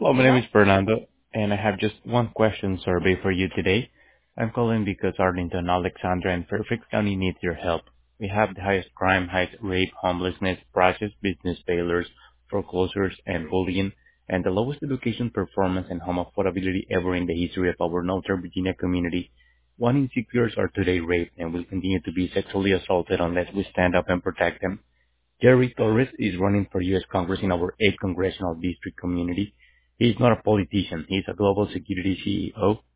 Hello, my name is Fernando, and I have just one question survey for you today. I'm calling because Arlington, Alexandra, and Fairfax County need your help. We have the highest crime, highest rape, homelessness, prices, business failures, foreclosures, and bullying, and the lowest education performance and home affordability ever in the history of our Northern Virginia community. 1 in 6 girls are today raped and will continue to be sexually assaulted unless we stand up and protect them. Jerry Torres is running for U.S. Congress in our 8th congressional district community. He is not a politician. He is a global security CEO